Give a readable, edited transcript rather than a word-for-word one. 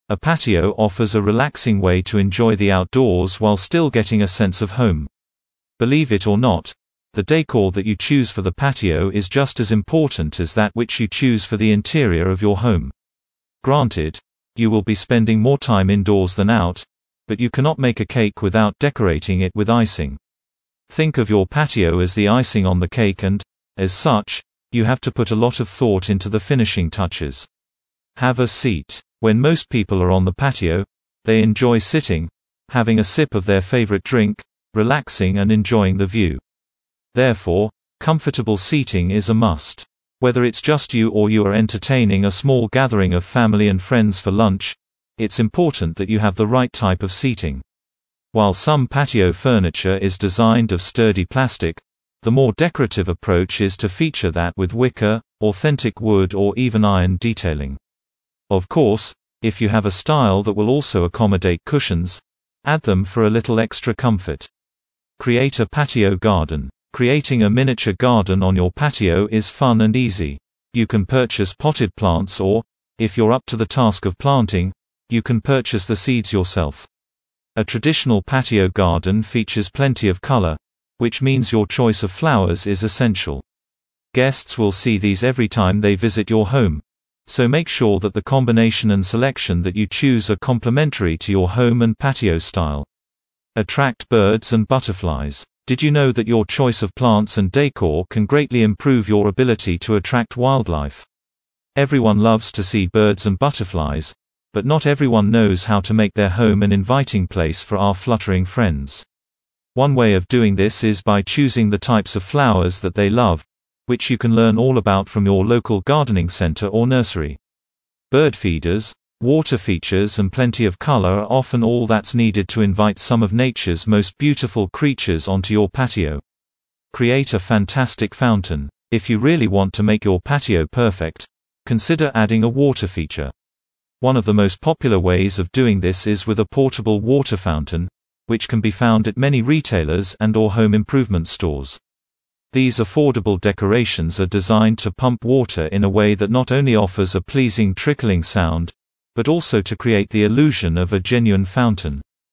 A patio offers a relaxing way to enjoy the outdoors while still getting a sense of home. Believe it or not, the decor that you choose for the patio is just as important as that which you choose for the interior of your home. Granted, you will be spending more time indoors than out, but you cannot make a cake without decorating it with icing. Think of your patio as the icing on the cake and, as such, you have to put a lot of thought into the finishing touches. Have a seat. When most people are on the patio, they enjoy sitting, having a sip of their favorite drink, relaxing and enjoying the view. Therefore, comfortable seating is a must. Whether it's just you or you are entertaining a small gathering of family and friends for lunch, it's important that you have the right type of seating. While some patio furniture is designed of sturdy plastic, the more decorative approach is to feature that with wicker, authentic wood or even iron detailing. Of course, if you have a style that will also accommodate cushions, add them for a little extra comfort. Create a patio garden. Creating a miniature garden on your patio is fun and easy. You can purchase potted plants or, if you're up to the task of planting, you can purchase the seeds yourself. A traditional patio garden features plenty of color, which means your choice of flowers is essential. Guests will see these every time they visit your home, so make sure that the combination and selection that you choose are complementary to your home and patio style. Attract birds and butterflies. Did you know that your choice of plants and decor can greatly improve your ability to attract wildlife? Everyone loves to see birds and butterflies, but not everyone knows how to make their home an inviting place for our fluttering friends. One way of doing this is by choosing the types of flowers that they love, which you can learn all about from your local gardening center or nursery. Bird feeders, water features and plenty of color are often all that's needed to invite some of nature's most beautiful creatures onto your patio. Create a fantastic fountain. If you really want to make your patio perfect, consider adding a water feature. One of the most popular ways of doing this is with a portable water fountain, which can be found at many retailers and/or home improvement stores. These affordable decorations are designed to pump water in a way that not only offers a pleasing trickling sound, but also to create the illusion of a genuine fountain.